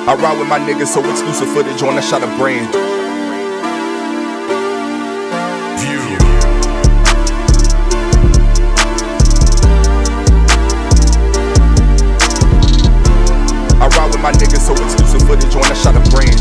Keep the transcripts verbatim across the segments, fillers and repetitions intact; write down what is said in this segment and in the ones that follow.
I ride with my niggas, so exclusive footage on a shot of brand. View. I ride with my niggas, so exclusive footage on a shot of brand.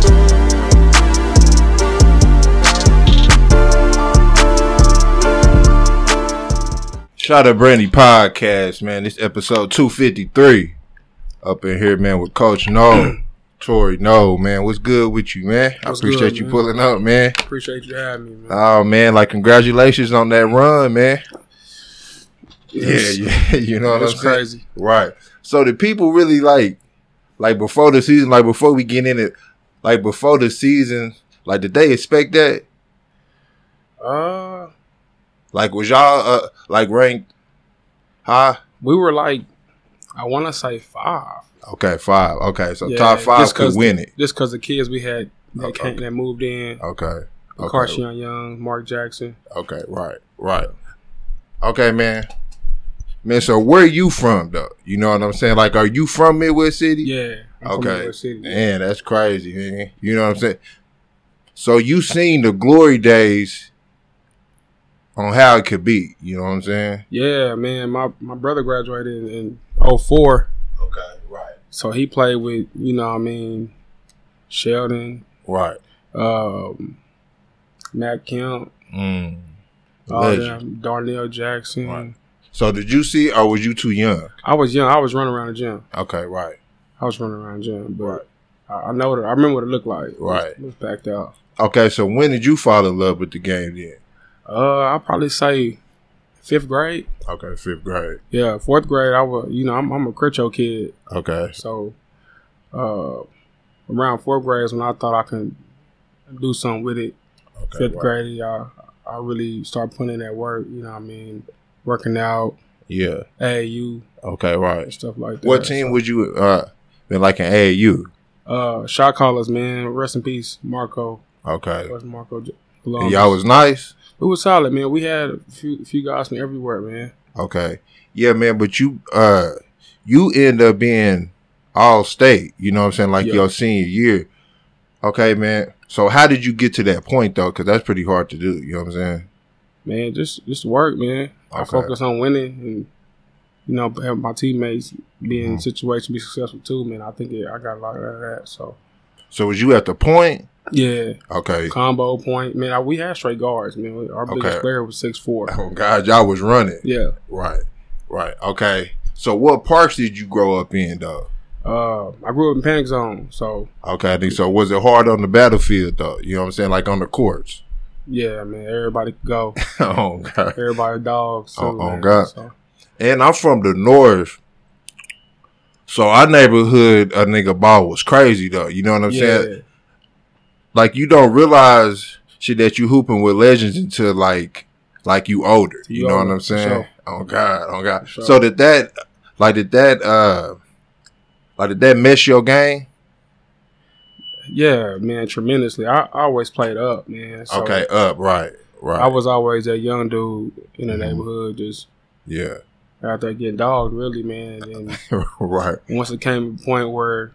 Shot of Brandy podcast, man. This episode two fifty-three. Up in here, man, with Coach No. Tori No, man. What's good with you, man? I What's appreciate good, you man? pulling up, man. Appreciate you having me, man. Oh, man. Like, congratulations on that run, man. Yes. Yeah, yeah. You know what I'm It's saying? crazy. Right. So, the people really, like, like, before the season, like, before we get in it, like, before the season, like, did they expect that? Uh, Like, was y'all, uh, like, ranked high? we were like, I want to say five. Okay, five. Okay, so Yeah, top five just could 'cause win the- it. Just because the kids we had that Okay. came that moved in, Okay. Okay. Carshion Young, Mark Jackson. Okay, right, right. Okay, man. Man, so where you from, though? You know what I'm saying? Like, are you from Midwest City? Yeah. I'm from Okay. Midwest City. Man, that's crazy, man. You know what I'm saying? So you seen the glory days on how it could be. You know what I'm saying? Yeah, man. My my brother graduated in, in oh four, Okay, right. so he played with, you know what I mean, Sheldon, Right. um, Matt Kemp, Mm. all Legend. them, Darnell Jackson. Right. So did you see, or was you too young? I was young. I was running around the gym. Okay, right. I was running around the gym, but Right. I, I know what I remember what it looked like. It was- Right. It was packed out. Okay, so when did you fall in love with the game then? Uh, I'll probably say fifth grade. Okay, fifth grade. Yeah, fourth grade. I was, you know, I'm, I'm a Critcho kid, Okay. so uh, around fourth grade is when I thought I could do something with it. Okay, Fifth right. grade, I I really started putting in that work. You know, what I mean, working out, Yeah. A A U, Okay, right. and stuff like that. What team would you uh been like in A A U? Uh, shot callers, man. Rest in peace, Marco. Okay. Where's Marco? J- And Columbus. y'all was nice? It was solid, man. We had a few few guys from everywhere, man. Okay. Yeah, man, but you uh you end up being all state, you know what I'm saying, like Yeah. your senior year. Okay, man. So how did you get to that point though? Cause that's pretty hard to do, you know what I'm saying? Man, just just work, man. I Okay. focus on winning and, you know, have my teammates be in Mhm. situations to be successful too, man. I think it, I got a lot out of that. So, So was you at the point? yeah, Okay. combo point. Man, I, we had straight guards, man. We- Our Okay. biggest player was six four. Oh God, y'all was running. Yeah. Right. Right. Okay. So what parks did you grow up in though? Uh, I grew up in Panic Zone, so, Okay, I think so. Was it hard on the battlefield though? You know what I'm saying? Like on the courts. yeah, man, everybody could go. Oh God. Everybody dogs, too, Oh, oh, man. God. So, And I'm from the north. So our neighborhood, a nigga ball was crazy though. You know what I'm yeah. saying? Like you don't realize shit that you hooping with legends until like like you older. You, You know older, what I'm for saying? sure. Oh God, oh God. For sure. So did that like did that uh like did that mess your game? Yeah, man, tremendously. I, I always played up, man. So Okay, up, right, right. I was always that young dude in the Mhm. neighborhood, just yeah. out there getting dogged, really, man. And Right. once it came to a point where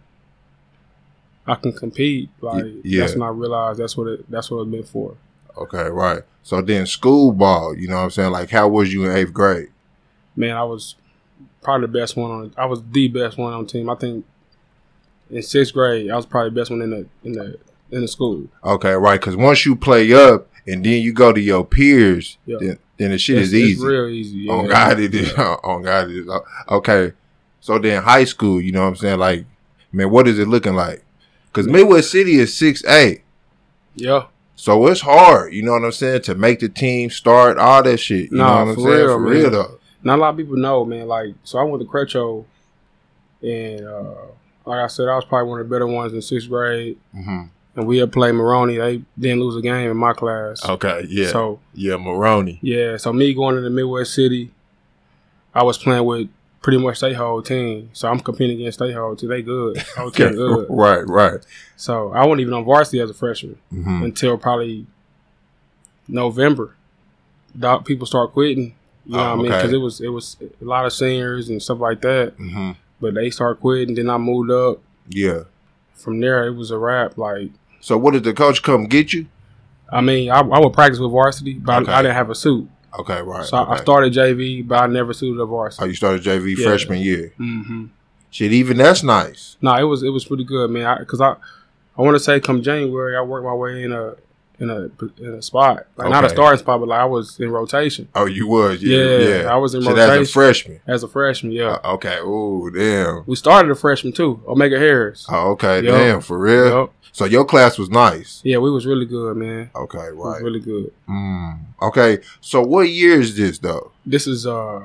I can compete, like yeah. that's when I realized that's what it that's what it's been for. Okay, right. So then school ball, you know what I'm saying? Like how was you in eighth grade? Man, I was probably the best one on. I was the best one on the team. I think in sixth grade, I was probably the best one in the in the in the school. Okay, right. Because once you play up and then you go to your peers, Yeah. then, then the shit it's, is easy. It's real easy. Yeah. On God it is. On God it is. Okay. So then high school, you know what I'm saying? Like, man, what is it looking like? Because Midwest City is six A. Yeah. So it's hard, you know what I'm saying, to make the team start, all that shit. You Nah, know what I'm for saying? real, For real man. though. Not a lot of people know, man. Like, so I went to Cretcho, and uh, like I said, I was probably one of the better ones in sixth grade. hmm And we had played Maroney. They didn't lose a game in my class. Okay, yeah. So yeah, Maroney. yeah, so me going to the Midwest City, I was playing with pretty much their whole team. So I'm competing against their whole team. They good. Whole Okay. team good. Right, right. So I wasn't even on varsity as a freshman hmm until probably November. Doc, people start quitting. You know Oh, what I mean? okay. Because it was it was a lot of seniors and stuff like that. hmm But they start quitting. Then I moved up, Yeah. from there it was a wrap. Like, so what did the coach come get you? I mean, I, I would practice with varsity, but Okay. I, I didn't have a suit. Okay, right. So okay. I started J V, but I never suited a varsity. Oh, you started J V Yeah. freshman year. Mm-hmm. Shit, even that's nice. No, it was it was pretty good, man. Because I, I, I want to say, come January, I worked my way in a in a in a spot, like not a Okay. starting spot, but like I was in rotation Oh, you was, yeah, Yeah, yeah. I was in Shit, as a rotation. freshman. as a freshman. Yeah, Uh, okay. Oh, damn. we started a freshman too, Omega Harris. Oh, okay. Yup. Damn, for real. Yup. So your class was nice. Yeah, we was really good, man. Okay, It was right. really good. Mm. Okay. So what year is this though? This is uh,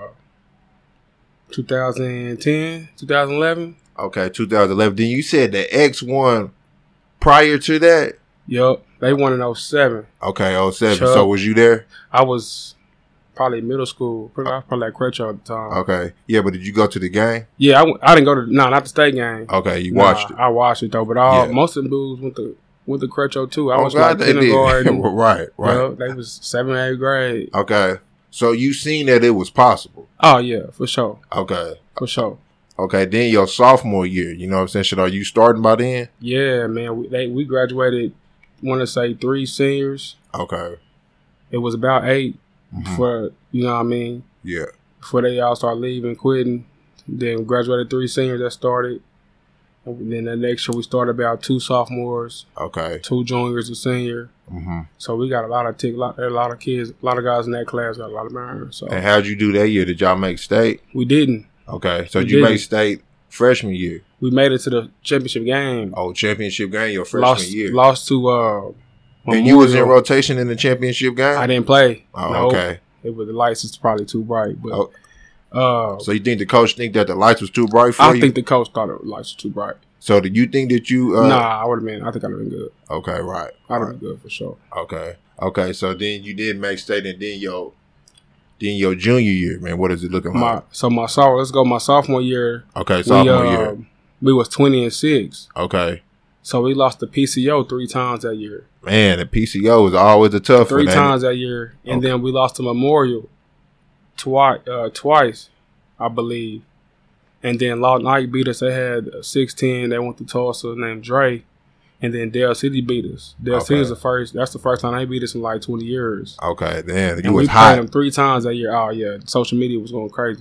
twenty ten, twenty eleven. Okay, two thousand eleven. Then you said the X won prior to that. Yup, they won in oh seven. Okay, oh seven. Sure. So was you there? I was probably middle school. Probably, I was probably at Crenshaw at the time. Okay. Yeah, but did you go to the game? Yeah, I, went- I didn't go to no, not the state game. Okay, you Nah, watched it. I watched it though, but all Yeah. most of the dudes went to went to Crenshaw too. I Oh, was God, like they did. kindergarten. right, right. You know, they was seventh, eighth grade. Okay. So you seen that it was possible. Oh yeah, for sure, Okay. for sure. Okay, then your sophomore year, you know what I'm saying? Shit, are you starting by then? Yeah, man. We they, we graduated. Want to say three seniors. Okay. It was about eight Mhm. for you know what I mean. Yeah. Before they all started leaving, quitting. Then graduated three seniors that started. And then the next year we started about two sophomores, Okay. two juniors, a senior. hmm So we got a lot of tick, lot, a lot of kids, a lot of guys in that class got a lot of burn. So And how'd you do that year? Did y'all make state? we didn't. Okay. So We you made didn't. state freshman year. We made it to the championship game. Oh, championship game your freshman lost, year. lost to. Uh, And you was in Memorial. rotation in the championship game? I didn't play. Oh, No. okay. It was the lights is probably too bright, but Oh. uh, So you think the coach think that the lights was too bright for I you? think the coach thought the lights were too bright. so do you think that you? Uh, nah, I would have been. I think I'd have been good. Okay, right. I'd have right. been good for sure. Okay. Okay. So then you did make state, and then your, then your junior year, man. What is it looking My like? so my sophomore. Let's go. My sophomore year. Okay, We sophomore uh, year. we was twenty and six. Okay. So we lost the P C O three times that year. Man, the P C O is always a tough Three one. ain't times that year, and Okay. then we lost to Memorial twice. Uh, twice, I believe. And then Lawton Ike beat us. They had a sixteen. They went to Tulsa named Dre. And then Dale City beat us. Dale Okay. City was the first. That's the first time they beat us in like twenty years. it? Okay, then you And was we played hot. them three times that year. Oh yeah, social media was going crazy.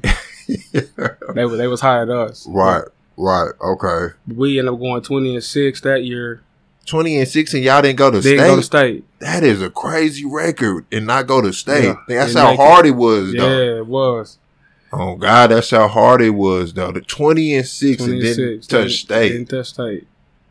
they were they was high at us. Right, right. Okay. But we ended up going twenty and six that year. Twenty and six, and y'all didn't go to Didn't state. go to state. That is a crazy record, and not go to state. Yeah, That's didn't how make hard it, was, Yeah, though. it was. Oh God, that's how hard it was, though. The twenty and six and didn't twenty-six. touch Didn't- state. Didn't touch state.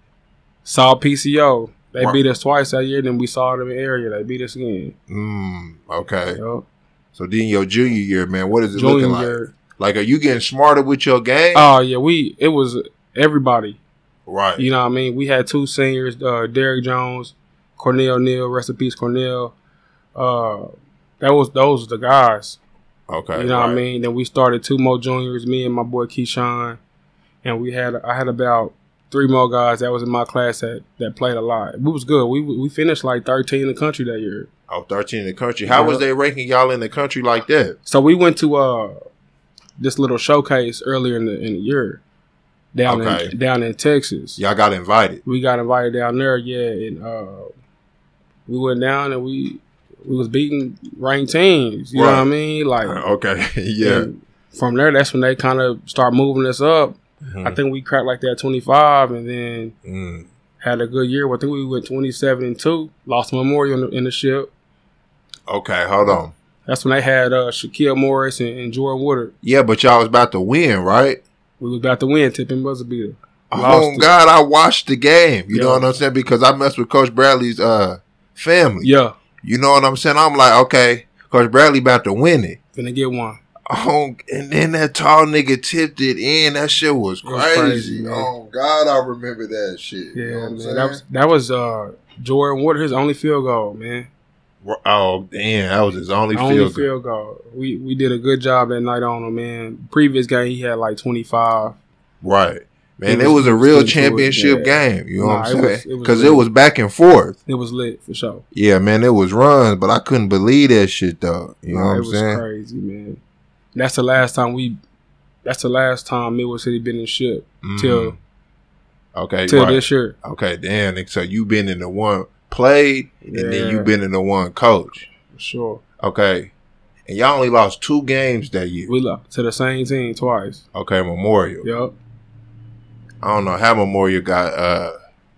Saw P C O. They Right. beat us twice that year. Then we saw them in the area. They beat us again. Mm, okay. Yup. So then your junior year, man, what is it Junior looking like? year. Like, are you getting smarter with your game? Oh yeah, we it was everybody. right. You know what I mean? We had two seniors, uh, Derek Jones, Cornell Neal, rest in peace, Cornell. Uh, that was those were the guys. Okay. You know what I right. mean? Then we started two more juniors, me and my boy Keyshawn, and we had I had about three more guys that was in my class that, that played a lot. We was good. We we finished like thirteen in the country that year. Oh, thirteen in the country. How Yeah. was they ranking y'all in the country like that? So we went to uh this little showcase earlier in the in the year down Okay. in down in Texas. Y'all got invited. We got invited down there, yeah, and uh, we went down and we we was beating ranked teams. You know what I Right. mean? Like Okay. yeah. and from there, that's when they kind of start moving us up. Mhm. I think we cracked like that twenty-five, and then Mm. had a good year. I think we went twenty-seven and two. Lost Memorial in the, in the ship. Okay, hold on. That's when they had uh, Shaquille Morris and, and Jordan Woodard. Yeah, but y'all was about to win, right? We was about to win. Tipping buzzer beater. Oh Lost it. God, I watched the game. You know Yeah. what I'm saying? Because I messed with Coach Bradley's uh family. Yeah, You know what I'm saying? I'm like, okay, Coach Bradley about to win it. gonna get one. Oh, and then that tall nigga tipped it in. That shit was It was crazy. crazy, man. Oh God, I remember that shit. Yeah, you know what I'm man. saying? That was that was uh, Jordan Woodard, his only field goal, man. Oh damn, that was his only, Only field field, goal. goal. We we did a good job that night on him, man. Previous game he had like twenty-five. Right. Man, It it was- was a it was real good to it, championship yeah. game. You know Nah, what it I'm was- saying? it was Because lit. it was back and forth. It was lit for sure. Yeah, man, it was runs, but I couldn't believe that shit though. You know Nah, what it I'm was saying? crazy, man. That's the last time we. That's the last time Midwest City been in ship Mm. till Okay, till right. this year. Okay, damn. nigga, So you been in the one played, and then Yeah. you been in the one coach. For sure. Okay, and y'all only lost two games that year. We lost to the same team twice. Okay, Memorial. Yep. I don't know how Memorial got uh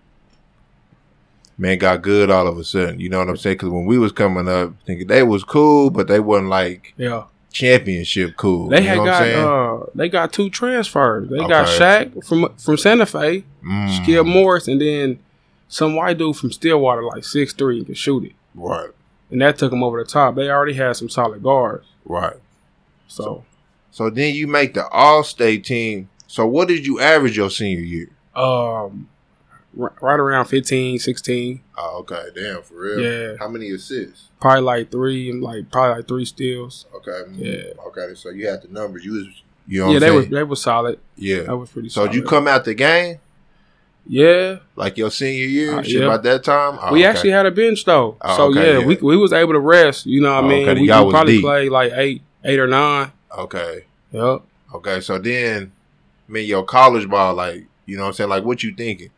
man got good all of a sudden. You know what I'm saying? Because when we was coming up, thinking they was cool, but they wasn't like Yeah. championship cool. They you had know what I'm got saying? uh they got two transfers. They got Okay. Shaq from from Santa Fe, Mm, Skip Morris, and then some white dude from Stillwater, like six three, could shoot it. right, And that took them over the top. They already had some solid guards. right. So So then you make the All-State team. So what did you average your senior year? um r- right around fifteen, sixteen. Oh, okay, damn, for real. Yeah. How many assists? Probably like three and like probably like three steals. Okay. mm, Yeah. Okay. So you had the numbers. You was, you know Yeah, what they I'm were saying? they were solid. yeah. That was pretty So solid. did you come out the game Yeah. like your senior year? Uh, shit yeah. about that time? Oh, we okay. actually had a bench though. Oh, so okay, yeah, yeah. we we was able to rest, you know what Oh, I mean? okay, We, y'all we was probably deep. played like eight eight or nine. Okay. Yep. Okay. So then, I mean, your college ball, like, you know what I'm saying? Like, what you thinking?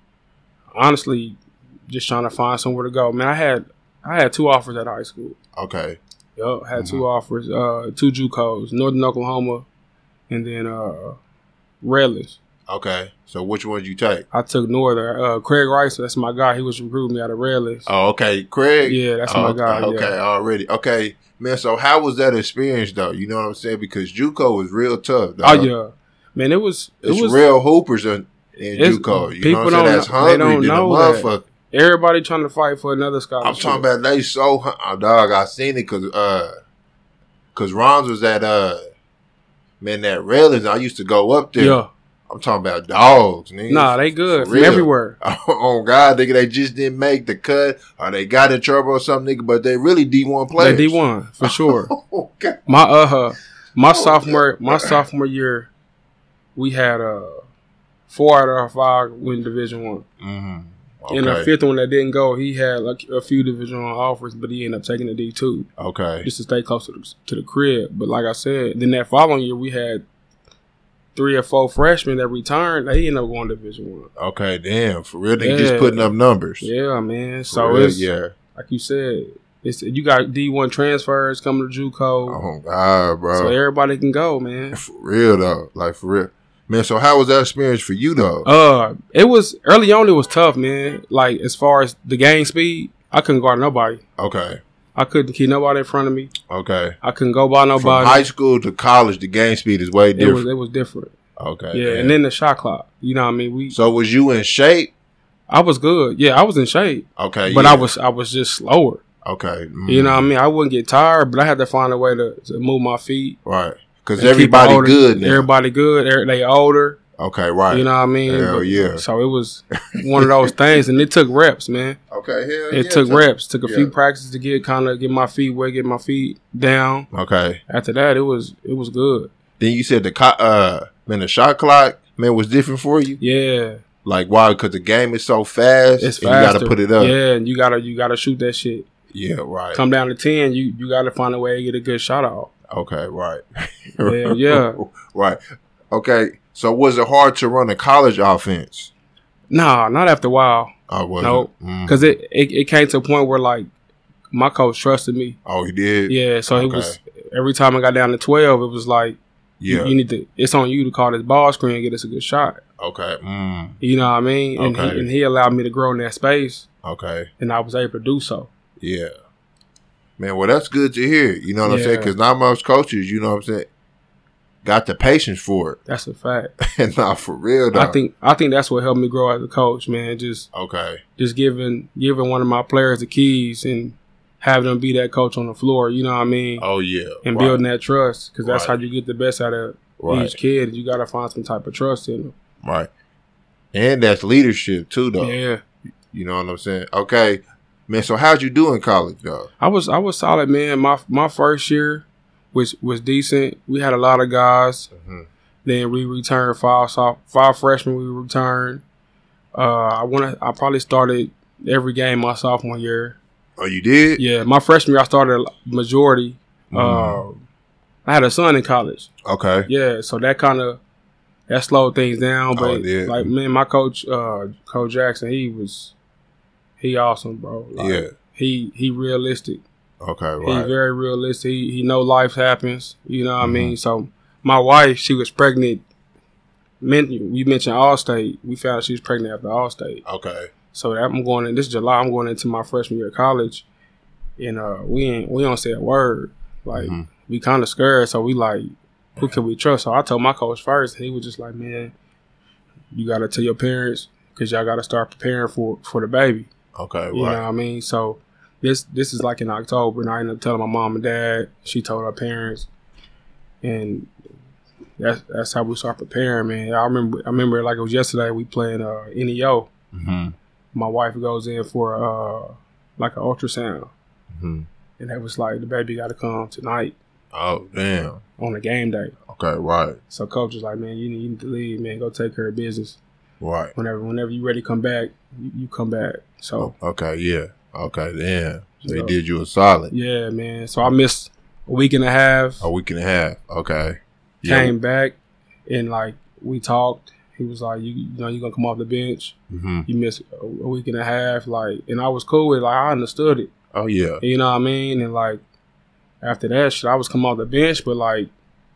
Honestly, just trying to find somewhere to go. Man, I had I had two offers at high school. Okay. Yep, had Mhm. two offers, uh, two JUCOs, Northern Oklahoma, and then uh, Redlands. Okay. So which one did you take? I took Northern. Uh, Craig Rice, that's my guy. He was recruiting me out of Redlands. Oh, okay. Craig? Yeah, that's oh, my guy. Okay, yeah. already. Okay. Man, so how was that experience, though? You know what I'm saying? Because JUCO was real tough, Oh dog. yeah, man, it was it It's was real hoopers in, in It's- JUCO. You people know what I'm saying? don't That's know- they hungry don't than a know that. motherfucker. everybody trying to fight for another scholarship. I'm talking about they so hun- oh, dog. I seen it because uh, cause Ron's was at uh, man that Redlands. I used to go up there. Yeah, I'm talking about dogs, nigga. nah, they good For from real. everywhere. Oh God, nigga, they just didn't make the cut, or they got in trouble or something, nigga. But they really D one They players. D one for sure. Okay. My uh, my Oh, sophomore my sophomore year, we had uh four out of our five win Division One. Mm-hmm. And the Okay. fifth one that didn't go, he had like a few Division One offers, but he ended up taking the D two Okay. just to stay close to the, to the crib. But like I said, then that following year we had three or four freshmen that returned. They ended up going to Division One. Okay. Damn. For real, they Yeah. just putting up numbers. Yeah, man. For So real, it's yeah. like you said, it's you got D one transfers coming to JUCO, Oh God, bro. so everybody can go, man. For real though, like for real, man. So how was that experience for you though? Uh, it was early on. It was tough, man. Like as far as the game speed, I couldn't guard nobody. Okay, I couldn't keep nobody in front of me. okay. I couldn't go by From nobody. high school to college, the game speed is way it different. was it was different. okay, Yeah, and then the shot clock. You know what I mean? We so was you in shape? I was good. Yeah, I was in shape, Okay, but yeah. I was I was just slower. okay. mm, You know what I mean? I wouldn't get tired, but I had to find a way to, to move my feet. right? Because and keep it everybody older. good now. Everybody good. Every- They older. okay, right? You know what I mean? Hell But- yeah. So it was one of those things, and it took reps, man. Okay, hell It yeah, took so- reps. Took a few yeah. practices to get kind of get my feet wet, get my feet down. Okay. After that, it was it was good. Then you said the co- uh man the shot clock man was different for you. Yeah, Like why? Because the game is so fast. it's and faster. you got to put it up. Yeah, and you gotta you gotta shoot that shit. Yeah, right. Come down to ten, you you gotta find a way to get a good shot off. Okay, right. Yeah, yeah. Right. Okay. So was it hard to run a college offense? Nah, not after a while, Oh, was Nope. it? Mm. because it, it it came to a point where like my coach trusted me. Oh, he did? Yeah, so it Okay. was every time I got down to twelve, it was like Yeah. you, you need to. It's on you to call this ball screen and get us a good shot. Okay. Mm. You know what I mean? And, Okay. he, and he allowed me to grow in that space, Okay. and I was able to do so. Yeah. Man, well, that's good to hear. You know what I'm saying? Yeah. Because not most coaches, you know what I'm saying, got the patience for it. That's a fact. And not for real, though. I think I think that's what helped me grow as a coach, man. Just Okay. just giving giving one of my players the keys and having them be that coach on the floor. You know what I mean? Oh, yeah. and right. building that trust, because that's Right. how you get the best out of Right. each kid. You got to find some type of trust in them. Right. And that's leadership, too, though. Yeah, You know what I'm saying? Okay. Man, so how'd you do in college, though? I was I was solid, man. My my first year was was decent. We had a lot of guys. Mhm. Then we returned five soph- five freshmen. We returned. Uh, I want I probably started every game my sophomore year. Oh, you did? Yeah, my freshman year I started majority. Mm. Uh, I had a son in college. Okay. Yeah, so that kind of that slowed things down. But Oh, it did. like man, my coach, uh, Coach Jackson, he was he awesome, bro. Like, Yeah. He he realistic. Okay, He's right. very realistic. He he know life happens. You know what Mhm. I mean? So my wife, she was pregnant. Men, you mentioned Allstate. We found out she was pregnant after Allstate. Okay. So that I'm going in this July. I'm going into my freshman year of college, and uh, we ain't we don't say a word. Like Mhm. we kind of scared. So we like, who can we trust? So I told my coach first, and he was just like, man, you got to tell your parents because y'all got to start preparing for for the baby. Okay, You know what right. I mean? So this this is like in October, and I ended up telling my mom and dad. She told her parents, and that's that's how we start preparing, man. I remember I remember like it was yesterday. We playing uh, N E O. Mm-hmm. My wife goes in for uh, like an ultrasound, Mm-hmm. and it was like the baby got to come tonight Oh, damn. on the game day. Okay, right. So coach was like, man, you need, you need to leave, man. Go take care of business. Right. Whenever whenever you ready to come back, you, you come back. So Okay, yeah. Okay, damn. So they So- did you a solid. yeah, man. So I missed a week and a half. A week and a half. Okay. Yeah. Came back and like we talked. He was like, you, you know, you gonna come off the bench. Mm-hmm. You missed a, a week and a half, like, and I was cool with it. Like I understood it. Oh, yeah. You know what I mean? And like after that shit, I was come off the bench, but like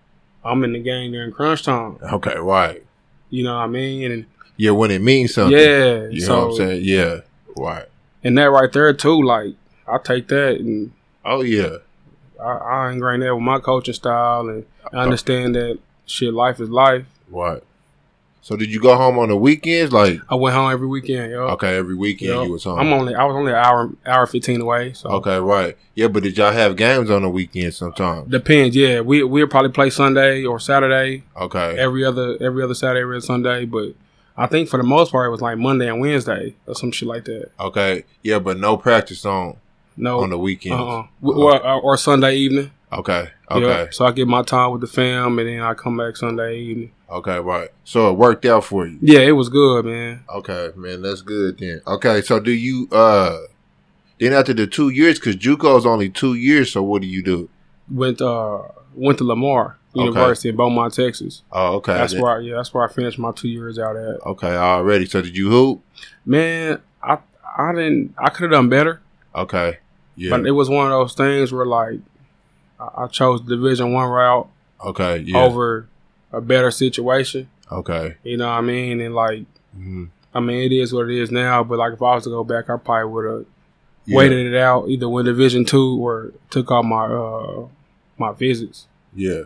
I'm in the game during crunch time. Okay, right. You know what I mean? And Yeah, when it means something. yeah, You so know what I'm saying? Yeah. Right. and that right there too, like I take that and Oh, yeah. I, I ingrain that with my coaching style, and I understand that shit, life is life. Right. So did you go home on the weekends? Like, I went home every weekend, yo. okay, every weekend Yo. you was home. I'm only I was only an hour hour fifteen away. So Okay, right. Yeah, but did y'all have games on the weekend sometimes? depends. Yeah, we we'll probably play Sunday or Saturday. Okay. Every other every other Saturday, every other Sunday. But I think for the most part it was like Monday and Wednesday or some shit like that. Okay. Yeah, but no practice on No, on the weekends. uh-uh. or, or or Sunday evening. Okay. Yeah. Okay. So I get my time with the fam, and then I come back Sunday evening. Okay, right. So it worked out for you. Yeah, it was good, man. Okay, man, that's good then. Okay, so do you uh then after the two years, because JUCO's only two years, so what do you do? Went uh went to Lamar Okay. University in Beaumont, Texas. Oh, okay. That's That- where I, yeah, that's where I finished my two years out at. Okay, already. So did you hoop? Man, I I didn't I could have done better, Okay. Yeah. but it was one of those things where like I, I chose the Division One route okay. Yeah. over a better situation. Okay. You know what I mean? And like hmm I mean, it is what it is now. But like if I was to go back, I probably would have Yeah. waited it out, either went Division Two or took off my uh my visits. Yeah.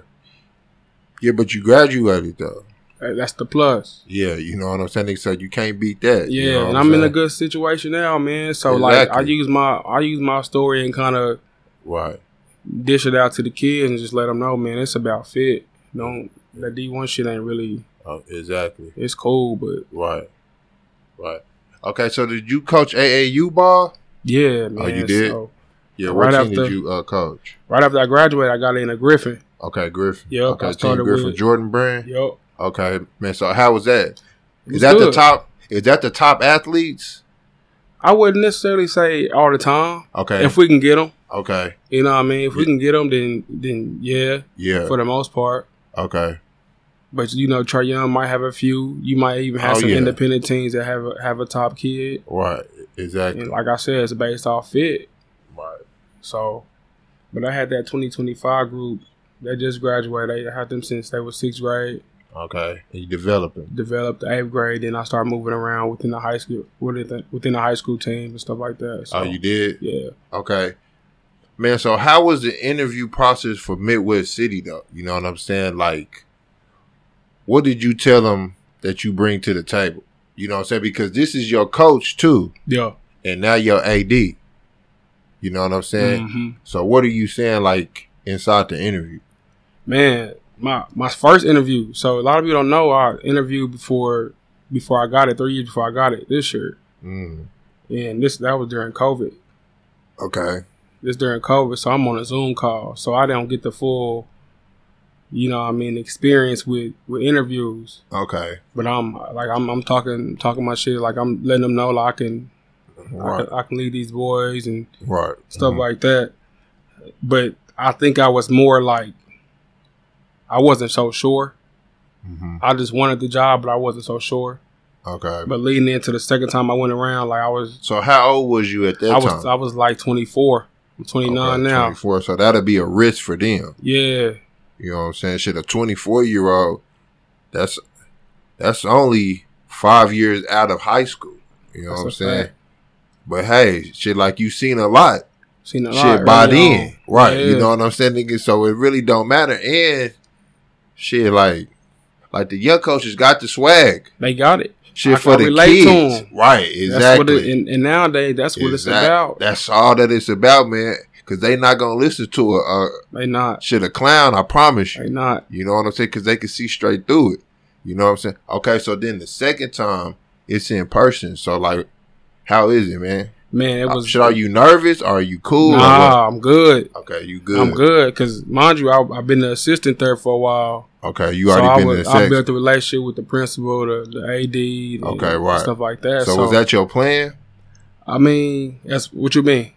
Yeah, but you graduated though. Uh, That's the plus. Yeah, you know what I'm saying? So you can't beat that. Yeah, you know what and I'm I'm in a saying? good situation now, man. So like I Exactly. use my I use my story and kind of Right. dish it out to the kids and just let them know, man, it's about fit. Don't that D one shit ain't really. Oh, exactly. It's cool, but Right. Right. Okay, so did you coach A A U ball? yeah, man. Oh, you did? So, Yeah, Right what team after- did you uh, coach? right after I graduated, I got in a Griffin. Okay, Griffin. Yep, Okay, I Team started Griffin with- Jordan brand. Yup. Okay, man. So how was that? It Is was that the good. top? Is that the top athletes? I wouldn't necessarily say all the time. Okay. If we can get them, okay. you know what I mean? If we can get them, then then yeah, Yeah. for the most part. Okay. But you know, Trey Young might have a few. You might even have Oh, some yeah. independent teams that have a, have a top kid. Right. Exactly. And like I said, it's based off fit. Right. So, but I had that twenty twenty-five group that just graduated. I had them since they were sixth grade. Okay. And you developing. Developed the eighth grade. Then I started moving around within the high school, within the, within the high school team and stuff like that. So, Oh, you did? yeah. Okay. Man, so how was the interview process for Midwest City though? You know what I'm saying? Like, what did you tell them that you bring to the table? You know what I'm saying? Because this is your coach too, Yeah. and now your A D. You know what I'm saying? hmm So what are you saying like inside the interview? Man, my my first interview. So a lot of you don't know I interviewed before before I got it, three years before I got it this year. Mm. And this that was during COVID. Okay. This during COVID, so I'm on a Zoom call. So I don't get the full, you know what I mean, experience with, with interviews. Okay. But I'm like I'm I'm talking talking my shit, like I'm letting them know like I can I Right. can, I can lead these boys and Right. stuff Mhm. like that. But I think I was more like I wasn't so sure. Mm-hmm. I just wanted the job, but I wasn't so sure. Okay. But leading into the second time I went around, like I was. So how old was you at that I time? was I was like twenty-four. I'm twenty-nine okay, now. twenty-four. So that'll be a risk for them. Yeah. You know what I'm saying? Shit, a twenty-four year old. That's that's only five years out of high school. You know That's what I'm a saying? fact. But hey, shit, like you seen a lot. Seen a Shit lot by early then. on. Right. Yeah. You know what I'm saying, nigga? So it really don't matter. And shit, like like the young coaches got the swag. They got it. Shit I for can the relate to kids. 'em. Right, That's exactly. what it, and, and nowadays, that's what Exact- it's about. That's all that it's about, man. Because they not going to listen to a, a They not. shit, a clown, I promise you. They not. You know what I'm saying? Because they can see straight through it. You know what I'm saying? Okay, so then the second time, it's in person. So, like, how is it, man? Man, it was. Shit, are you nervous? Or are you cool? or Nah, I'm good. what? Okay, you good. I'm good because, mind you, I, I've been the assistant there for a while. Okay, you So already I been was, in the I section. built a relationship with the principal, the, the A D, and Okay, right. stuff like that. So, So, was that your plan? I mean, that's what you mean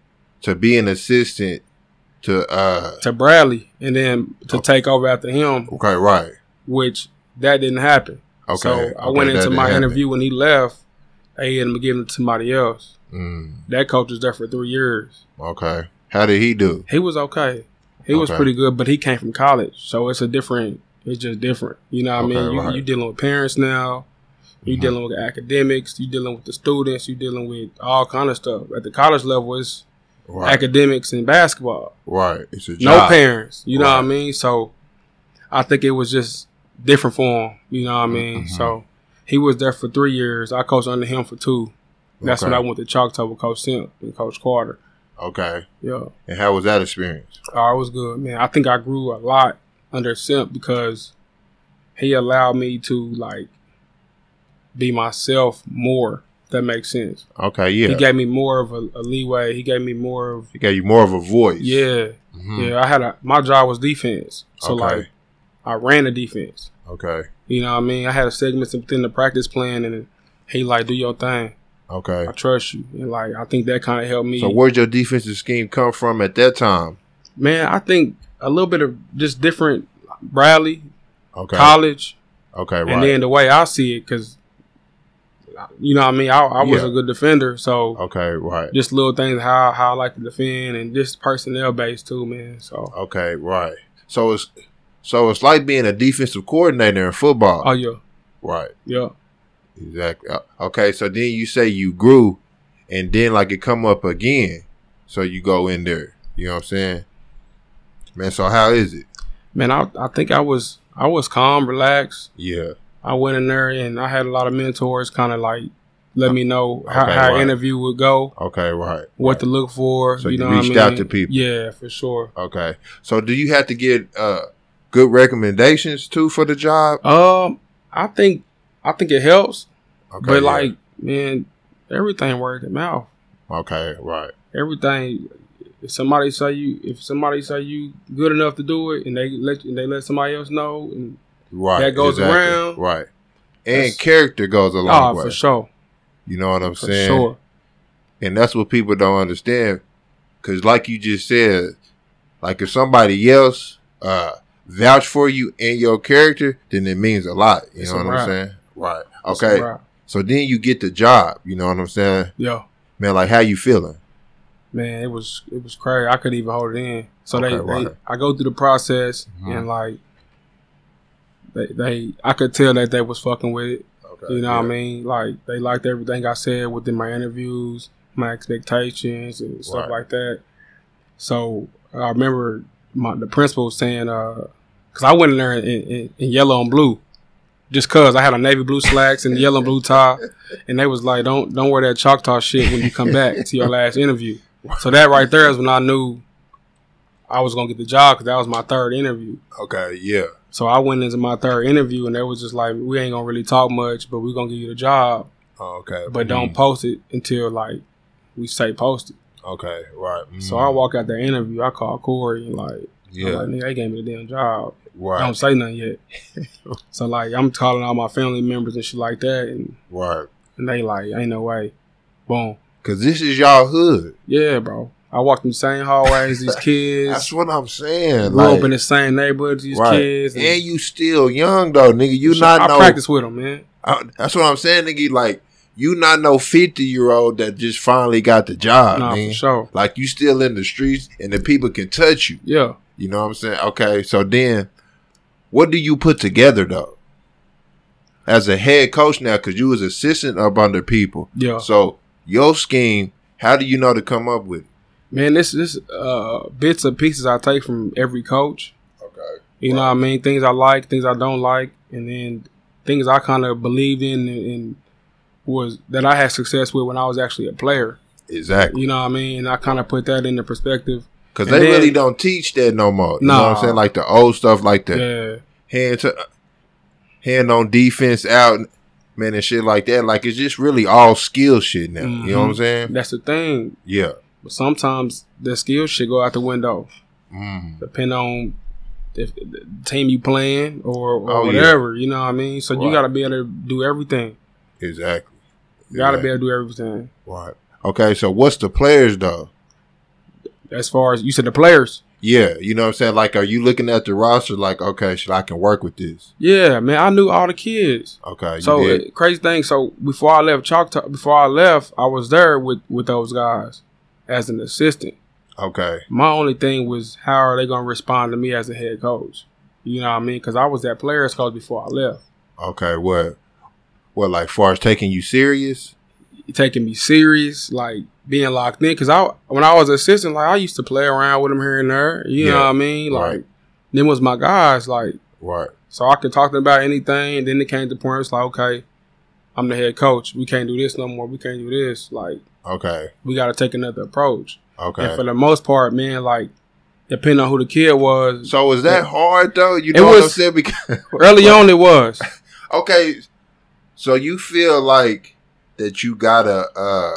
To be an assistant to, uh, to Bradley, and then to Okay. take over after him, okay, right. which that didn't happen. Okay. So I okay, went that into didn't my happen. interview when he left. They ended up giving it to somebody else. Mm, That coach was there for three years. okay. How did he do? He was okay. He was Okay. pretty good, but he came from college, so it's a different. It's just different. You know what Okay, I mean? You, right. you dealing with parents now. You Mhm. dealing with academics. You dealing with the students. You dealing with all kind of stuff. At the college level, it's Right. academics and basketball. Right. It's a No job. parents. You know what I Right. mean? So I think it was just different for him. You know what I mean? Mhm. So he was there for three years. I coached under him for two. That's when Okay. I went to Choctaw with Coach Simp and Coach Carter. Okay. Yeah. And how was that experience? Oh, it was good, man. I think I grew a lot under Simp because he allowed me to like be myself more. If that makes sense. Okay, yeah. He gave me more of a, a leeway. He gave me more of He gave you more of a voice. yeah, Mhm. yeah. I had a my job was defense, so Okay. like I ran the defense. Okay. You know what I mean? I had a segment within the practice plan, and he like do your thing. Okay. I trust you, and like I think that kind of helped me. So where'd your defensive scheme come from at that time? Man, I think a little bit of just different Bradley Okay. college. Okay, right. And then the way I see it, because, you know what I mean, I, I was Yeah. a good defender. So okay, right. just little things, how, how I like to defend, and just personnel based too, man. So, Okay, right. So it's so it's like being a defensive coordinator in football. oh, yeah. Right. Yeah. Exactly. Uh, Okay, so then you say you grew and then like it come up again. So you go in there. You know what I'm saying? Man, so how is it? Man, I, I think I was I was calm, relaxed. Yeah. I went in there, and I had a lot of mentors kind of like let me know how, Okay, how right. an interview would go, Okay, right. what right. to look for. So you you know reached what I out mean? to people. Yeah, for sure. Okay. So do you have to get uh good recommendations too for the job? Um, I think I think it helps. Okay. But yeah. like, man, everything word of mouth. Okay, right. Everything. If somebody say you, if somebody say you good enough to do it, and they let and they let somebody else know, and Right. that goes exactly. around. Right. And That's- character goes a long oh, way. for sure, You know what I'm for saying? sure. And that's what people don't understand. Cause like you just said, like if somebody else uh vouch for you and your character, then it means a lot. You It's know a what wrap. I'm saying? Right. It's Okay. a wrap. So then you get the job. You know what I'm saying? Yeah, Man, like how you feeling? man, it was it was crazy. I couldn't even hold it in. So Okay, they, right. they, I go through the process, Mhm. and like they, they, I could tell that they was fucking with it. Okay. You know yeah. what I mean? Like they liked everything I said within my interviews, my expectations and stuff Right. like that. So I remember my, the principal was saying, uh, cause I went in there in, in, in yellow and blue, just cause I had a navy blue slacks and yellow and blue tie, and they was like, don't don't wear that Choctaw shit when you come back to your last interview. So that right there is when I knew I was gonna get the job, cause that was my third interview. Okay, yeah. So I went into my third interview, and they was just like, we ain't gonna really talk much, but we're gonna give you the job. Oh, okay. But don't Mhm. post it until like we say post it. Okay, right. Mhm. So I walk out that interview, I call Corey and like, Yeah. I'm like, nigga, they gave me the damn job. Right. Don't say nothing yet. So like I'm calling all my family members and shit like that, and, Right. and they like, ain't no way. Boom. Cause this is y'all hood. Yeah, bro. I walked in the same hallways as these kids. That's what I'm saying. Grew like, up in the same neighborhood as these right. kids. And, and you still young, though, nigga. You so not I know. practice with them, man. I, that's what I'm saying, nigga. Like, you not no fifty-year-old that just finally got the job, Nah, man. for sure. Like, you still in the streets and the people can touch you. Yeah. You know what I'm saying? Okay, so then what do you put together, though? As a head coach now, because you was assistant up under people. Yeah. So, your scheme, how do you know to come up with it? Man, this this uh, bits and pieces I take from every coach. Okay. You know what I mean? Things I like, things I don't like, and then things I kind of believed in and, and was that I had success with when I was actually a player. Exactly. You know what I mean? And I kind of put that into perspective. Because they then, really don't teach that no more. You nah, know what I'm saying? Like the old stuff, like the yeah. hand to hand on defense out, man, and shit like that. Like, it's just really all skill shit now. Mm-hmm. You know what I'm saying? That's the thing. Yeah. But sometimes the skill shit go out the window. Mm. Depending on if the team you playing or, or Oh, whatever. Yeah. You know what I mean? So Right. you got to be able to do everything. Exactly. You got to exactly. be able to do everything. Right. Okay, so what's the players, though? As far as you said, the players. Yeah, you know what I'm saying? Like, are you looking at the roster like, okay, shit, I can work with this? Yeah, man, I knew all the kids. Okay, you So did. uh, crazy thing. So before I left Choctaw, before I left, I was there with, with those guys as an assistant. Okay. My only thing was how are they going to respond to me as a head coach? You know what I mean? Because I was that players coach before I left. Okay, what? What, like, far as taking you serious? Taking me serious, like being locked in. Because I, when I was assistant, like I used to play around with them here and there. You Yeah, know what I mean? Like right. them was my guys. Like Right. so I could talk to them about anything. And then it came to the point it's like, okay, I'm the head coach. We can't do this no more. We can't do this. Like Okay. we got to take another approach. Okay. And for the most part, man, like depending on who the kid was. So is that hard, though? You It know what I'm was- saying? Because Early on, it was. okay, so you feel like that you gotta uh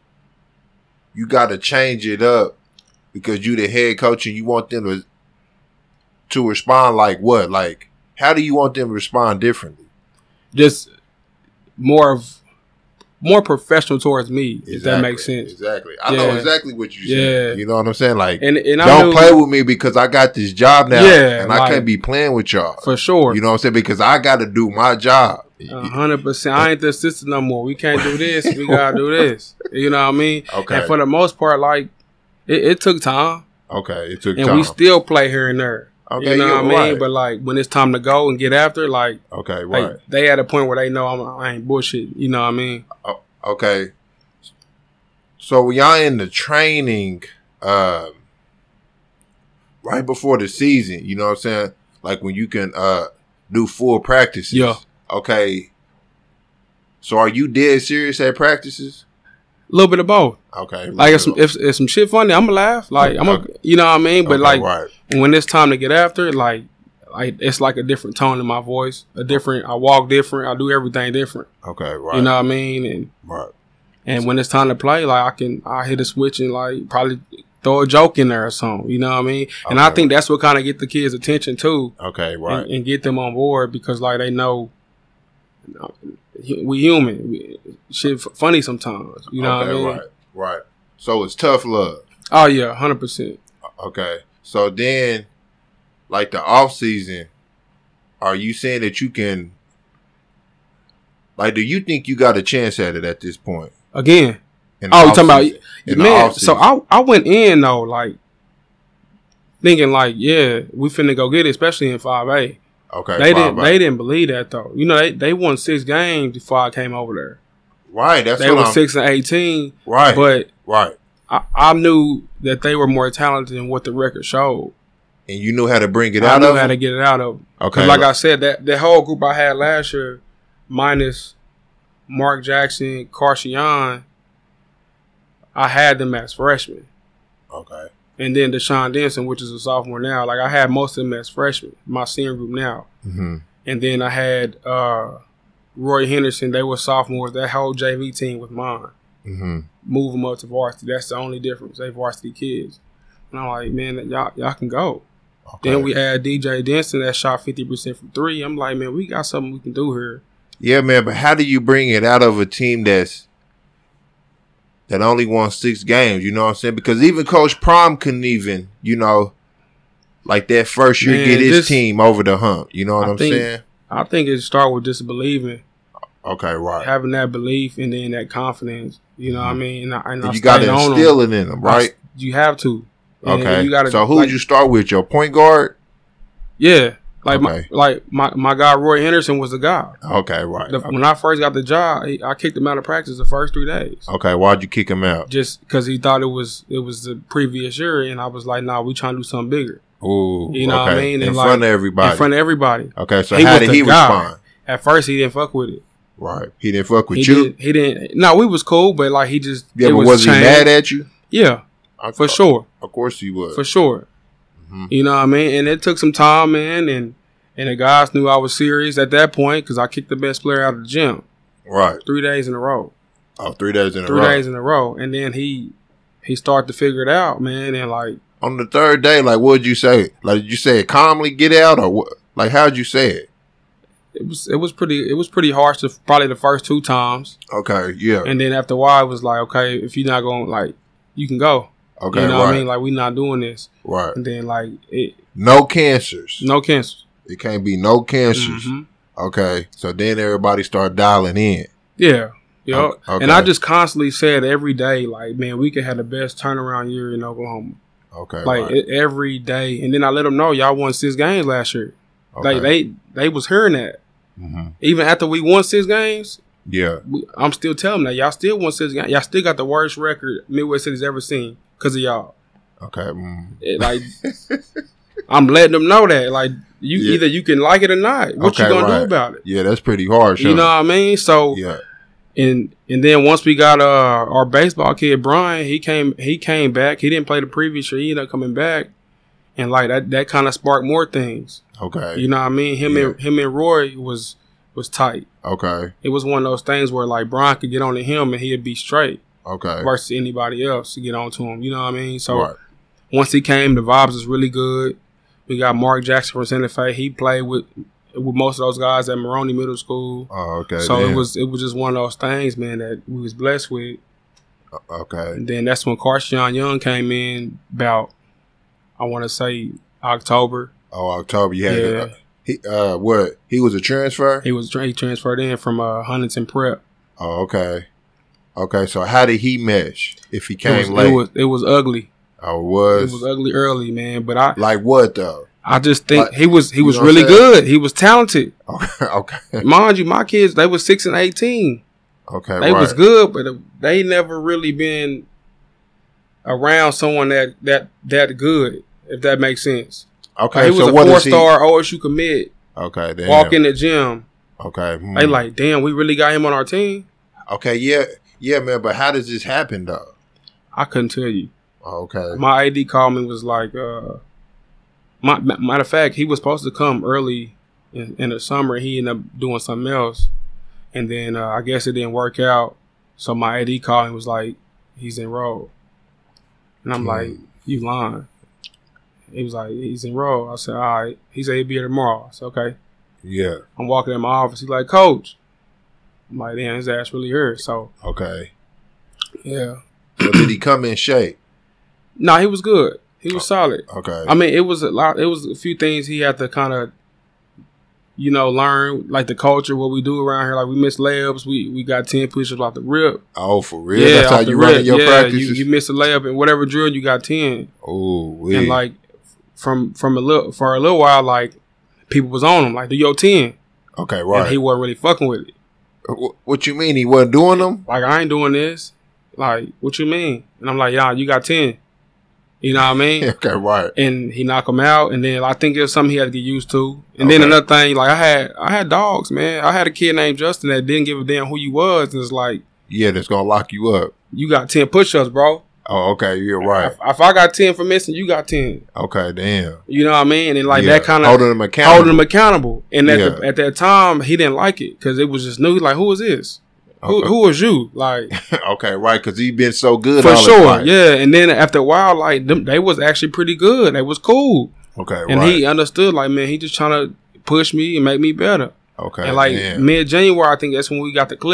you gotta change it up because you the head coach and you want them to to respond like what? Like, how do you want them to respond differently? Just more of more professional towards me, if that makes sense. Exactly. I know Yeah. exactly what you Yeah. said. You know what I'm saying? Like, And and I don't knew, play with me because I got this job now, Yeah, and I like- can't be playing with y'all. for sure. You know what I'm saying? Because I got to do my job. A hundred percent. I ain't the assistant no more. We can't do this. We gotta do this. You know what I mean? Okay. And for the most part, like it, it took time, Okay, it took and time. we still play here and there. Okay, you know yeah, what I mean? right. But like when it's time to go and get after, like, okay, like right. they at a point where they know I'm, I ain't bullshit. You know what I mean? Okay. So when y'all in the training, um, right before the season, you know what I'm saying? Like when you can uh do full practices. Yeah. Okay. So are you dead serious at practices? A little bit of both. Okay. Like if some if, if some shit funny, I'ma laugh. Like I'm a, Okay. you know what I mean? But Okay, like right. when it's time to get after, like like it's like a different tone in my voice, a different. I walk different. I do everything different. Okay, right. You know what I mean? And right. and when it's time to play, like I can I hit a switch and like probably throw a joke in there or something. You know what I mean? And I Okay. think that's what kind of get the kids' attention too, Okay, right. and, and get them on board because like they know. You know, we human. We, shit f- funny sometimes. You know okay, what I mean? right. Right. So it's tough love. Oh yeah, hundred percent. Okay. So then, like the off season, are you saying that you can, like, do you think you got a chance at it at this point? Again. In the Oh, you talking about off-season? In the man? off-season. So I I went in though like thinking like yeah we finna go get it, especially in five A. okay, They five didn't out. they didn't believe that though. You know they they won six games before I came over there. Right. That's They what were I'm. six and eighteen, Right. but right. I, I knew that they were more talented than what the record showed. And you knew how to bring it I out knew of how them? to get it out of them. Okay. Like I said, that the whole group I had last year, minus Mark Jackson, Carshion, I had them as freshmen. Okay. And then Deshaun Denson, which is a sophomore now, like I had most of them as freshmen, my senior group now. Mm-hmm. And then I had uh, Roy Henderson, they were sophomores. That whole J V team was mine. Mm-hmm. Move them up to varsity. That's the only difference. They varsity kids. And I'm like, man, y'all, y'all can go. Okay. Then we had D J Denson that shot fifty percent from three. I'm like, man, we got something we can do here. Yeah, man, but how do you bring it out of a team that's that only won six games. You know what I'm saying? Because even Coach Prime couldn't even, you know, like that first year, Man, get his this, team over the hump. You know what I I'm think, saying? I think it start with just believing. Okay, right. Having that belief and then that confidence. You know mm-hmm. what I mean? And, I, and, and I you got to instill it in them, right? I, you have to. And okay. You gotta, so who like, did you start with? Your point guard? Yeah. Like, okay. my, like my, my guy, Roy Henderson, was the guy. Okay, right. The, okay. When I first got the job, he, I kicked him out of practice the first three days. Okay, why'd you kick him out? Just because he thought it was it was the previous year, and I was like, nah, we trying to do something bigger. Ooh, you know okay. what I mean? In and front like, of everybody. In front of everybody. Okay, so he how did he guy. respond? At first, he didn't fuck with it. Right. He didn't fuck with he you? Didn't, he didn't. No, we was cool, but like he just. Yeah, but was, was he changed. mad at you? Yeah, I, for sure. Of course he was. For sure. Mm-hmm. You know what I mean? And it took some time, man, and and the guys knew I was serious at that point because I kicked the best player out of the gym. Right. Three days in a row. Oh, three days in a three row. Three days in a row. And then he he started to figure it out, man, and like. On the third day, like, what did you say? Like, did you say it calmly, get out, or what? Like, how'd you say it? It was it was pretty it was pretty harsh to probably the first two times. Okay, yeah. And then after a while, it was like, okay, if you're not going, like, you can go. Okay, you know right. what I mean? Like, we not doing this. Right. And then like it. No cancers. No cancers. It can't be no cancers. Mm-hmm. Okay, so then everybody start dialing in. Yeah. Yep. Okay. And I just constantly said every day, like, man, we could have the best turnaround year in Oklahoma. Okay. Like right. it, every day, and then I let them know y'all won six games last year. Okay. Like they they was hearing that. Mm-hmm. Even after we won six games, yeah, we, I'm still telling them that y'all still won six games. Y'all still got the worst record Midwest City's ever seen because of y'all. Okay. Mm. It, like I'm letting them know that, like, you yeah. either you can like it or not. What okay, you gonna right. do about it? Yeah, that's pretty harsh. You huh? know what I mean? So yeah. And and then once we got uh, our baseball kid Brian, he came he came back. He didn't play the previous year. He ended up coming back, and like that that kind of sparked more things. Okay, you know what I mean? Him yeah. and him and Roy was was tight. Okay, it was one of those things where like Brian could get on to him and he'd be straight. Okay, versus anybody else to get on to him. You know what I mean? So right. once he came, the vibes was really good. We got Mark Jackson from Santa Fe. He played with. with most of those guys at Maroney Middle School. Oh, okay. So damn. it was it was just one of those things, man, that we was blessed with. Okay. And then that's when Carshawn Young came in about, I want to say October. Oh, October. You had yeah. uh, he uh what? He was a transfer? He was he transferred in from uh, Huntington Prep. Oh, okay. Okay, so how did he mesh if he came it was, late? It was it was ugly. Oh, it was. It was ugly early, man. But I like what though? I just think like, he was he was you know really good. He was talented. Okay. okay. Mind you, my kids, they was six and eighteen. Okay, they right. was good, but they never really been around someone that that that good, if that makes sense. Okay, like, he was so a what four is he? star O S U commit. Okay, damn. Walk in the gym. Okay, mm. They like, damn, we really got him on our team. Okay, yeah, yeah, man. But how does this happen though? I couldn't tell you. Okay, my A D called me, was like, uh, my, matter of fact, he was supposed to come early in, in the summer. He ended up doing something else, and then uh, I guess it didn't work out. So my A D called and was like, he's enrolled, and I'm mm. like, you lying? He was like, he's enrolled. I said, all right. He said he'll be here tomorrow. I said, okay. Yeah. I'm walking in my office. He's like, Coach. I'm like, damn, his ass really hurt. So okay. Yeah. So did he come in shape? No, nah, he was good. He was oh, solid. Okay. I mean, it was a lot. It was a few things he had to kind of, you know, learn, like the culture, what we do around here. Like we miss layups. We we got ten push-ups off the rip. Oh, for real? Yeah, that's how you run your yeah, practices? You, you miss a layup and whatever drill you got ten. Oh, and like from from a little for a little while, like people was on him, like do your ten. Okay, right. And he wasn't really fucking with it. What you mean he wasn't doing them? Like I ain't doing this. Like what you mean? And I'm like, y'all, you got ten. You know what I mean? Okay, right. And he knocked him out, and then I think it was something he had to get used to. And okay. then another thing, like I had, I had dogs, man. I had a kid named Justin that didn't give a damn who you was, and it's like, yeah, that's gonna lock you up. You got ten push-ups, bro. Oh, okay, you're right. If, if I got ten for missing, you got ten. Okay, damn. You know what I mean? And like yeah. that kind of holding him accountable. Holding him accountable. And at, yeah. the, at that time, he didn't like it because it was just new. He's like, who is this? Okay. Who who is you? Like, okay, right? Because he been so good for all sure, yeah. And then after a while, like them, they was actually pretty good. They was cool. Okay, and right. he understood. Like, man, he just trying to push me and make me better. Okay, and like damn. mid January, I think that's when we got the clicking.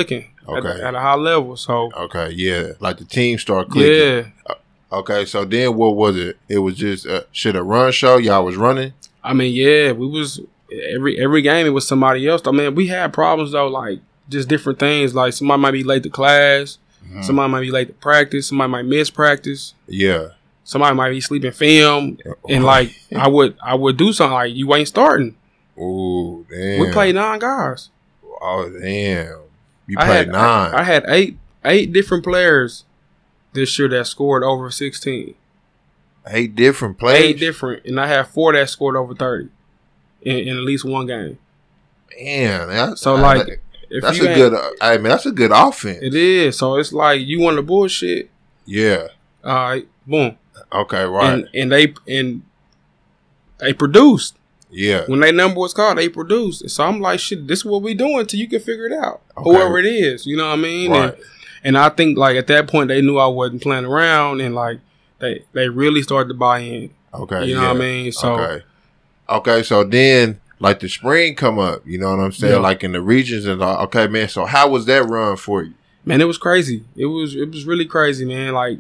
at, Okay. at a high level. So Okay, yeah. Like the team start clicking. yeah, Okay, so then what was it? It was just uh, shit a run show. Y'all was running. I mean, yeah, we was every every game it was somebody else. I mean, we had problems though, like just different things. Like somebody might be late to class, Mm-hmm. somebody might be late to practice, somebody might miss practice, Yeah. somebody might be sleeping film, and like I would I would do something like you ain't starting. Ooh, damn. We played nine guys. Oh, damn. You I played had nine. I, I had eight eight different players this year that scored over sixteen. Eight different plays. Eight different, and I had four that scored over thirty in, in at least one game. Damn. That, So that- like, if that's you a ain't- good. Uh, I mean, that's a good offense. It is. So it's like you want the bullshit. Yeah. All right, boom, Okay. Right. and and they and they produced yeah. when their number was called. They produced. So I'm like, shit, this is what we doing till you can figure it out. Okay. Whoever it is, you know what I mean? Right. And, and I think like at that point they knew I wasn't playing around, and like they they really started to buy in. Okay. You know yeah. what I mean? So okay. Okay. So then, like the spring come up, you know what I'm saying? Yeah. Like in the regions and all. Okay, man. So how was that run for you? man, it was crazy. It was it was really crazy, man. Like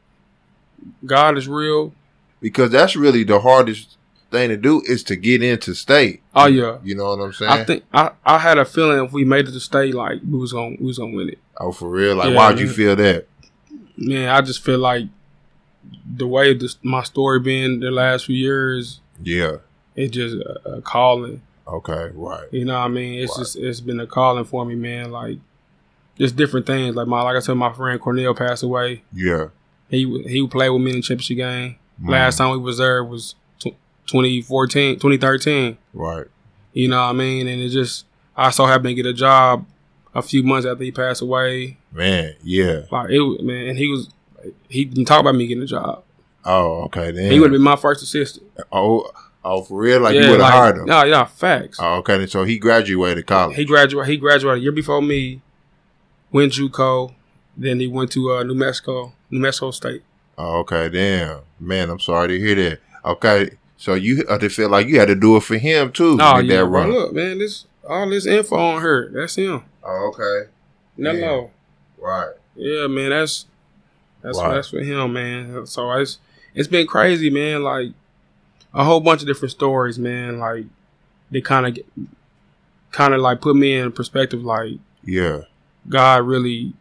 God is real. Because that's really the hardest thing to do is to get into state. Oh yeah. You know what I'm saying? I think I, I had a feeling if we made it to state, like we was gonna we was gonna win it. Oh, for real? Like, Yeah, why'd you man. feel that? Man, I just feel like the way this, my story been the last few years, Yeah. it's just a, a calling. Okay. Right. You know what I mean? It's Right. just it's been a calling for me, man. Like just different things. Like my like I said, my friend Cornell passed away. Yeah. He he played with me in the championship game. Mm. Last time we was there was tw- twenty fourteen, twenty thirteen. Right. You know what I mean? And it just I so happened to get a job a few months after he passed away. Man. Yeah. Like it was- man, and he was he didn't talk about me getting a job. Oh, okay. Then. He would have been my first assistant. Oh, oh, for real? Like yeah, you would have like, hired him? No, yeah, facts. Oh, okay. So he graduated college. He graduated. He graduated a year before me. Went JUCO. Then he went to uh, New Mexico, New Mexico State. Oh, okay. Damn. Man, I'm sorry to hear that. Okay. So you had to feel like you had to do it for him too. Oh to get yeah, that bro, run. look, man, this all this info on her. That's him. Oh, okay. No, Yeah. no. Right. Yeah, man, that's that's Wow. that's for him, man. So it's it's been crazy, man. Like a whole bunch of different stories, man. Like they kind of kind of like put me in perspective. Like Yeah. God really,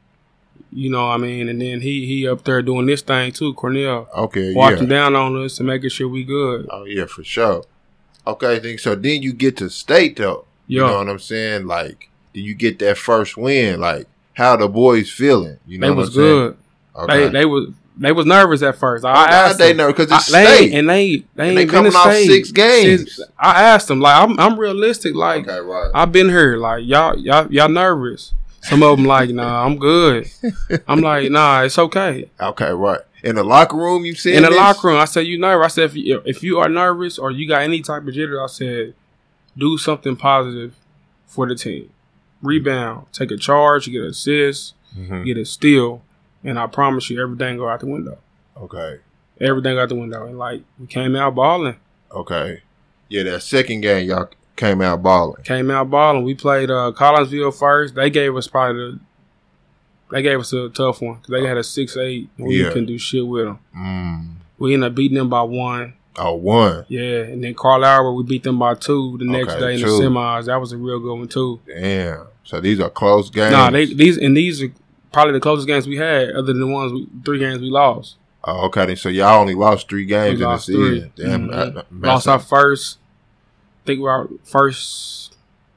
you know what I mean? And then he he up there doing this thing too, Cornell. Okay. Watching yeah. down on us and making sure we good. Oh yeah, for sure. Okay, then so then you get to state though. You Yeah. know what I'm saying? Like, did you get that first win? Like, how the boys feeling? You know They what was I'm saying? good. Okay. They they was they was nervous at first. I Why asked they them. nervous? 'Cause it's I- they state. ain't- and they they And they ain't been coming to off state six games. since- I asked them like I'm I'm realistic. Like okay, right. I've been here. Like y'all y'all y'all nervous. Some of them like nah, I'm good. I'm like nah, it's okay. Okay, right. In the locker room, you said In the this? locker room, I said you nervous. I said if you, if you are nervous or you got any type of jitter, I said do something positive for the team. Rebound, take a charge, get an assist, Mhm. get a steal, and I promise you everything go out the window. Okay, Everything out the window. And like we came out balling. okay. Yeah, that second game, y'all came out balling. Came out balling. We played uh, Collinsville first. They gave us probably the they gave us a tough one because they had a six eight. We Yeah. couldn't do shit with them. Mm. We ended up beating them by one. Oh, one. Yeah, and then Carl Albert, we beat them by two the next Okay, day in two. the semis. That was a real good one too. Damn. So these are close games. Nah, they these and these are probably the closest games we had, other than the ones we, three games we lost. Oh, okay. Then so y'all only lost three games We in the lost three. season. Damn. Mhm. that- that- Lost our first. I think we were our first.